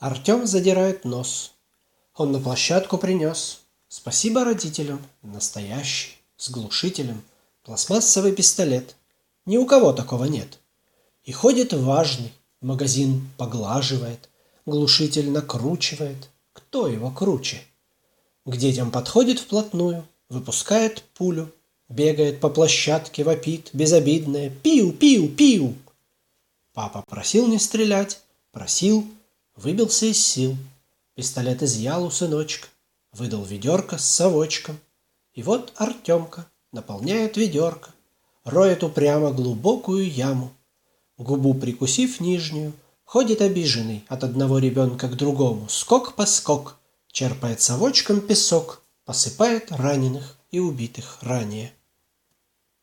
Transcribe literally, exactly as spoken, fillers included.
Артем задирает нос. Он на площадку принес. Спасибо родителям, настоящий, с глушителем, пластмассовый пистолет. Ни у кого такого нет. И ходит важный, магазин поглаживает, глушитель накручивает. Кто его круче? К детям подходит вплотную, выпускает пулю, бегает по площадке, вопит, безобидное «Пиу-пиу-пиу!». Папа просил не стрелять, просил, выбился из сил. Пистолет изъял у сыночка, выдал ведерко с совочком. И вот Артемка наполняет ведерко, роет упрямо глубокую яму. Губу прикусив нижнюю, ходит обиженный от одного ребенка к другому, скок по скок, черпает совочком песок, посыпает раненых и убитых ранее.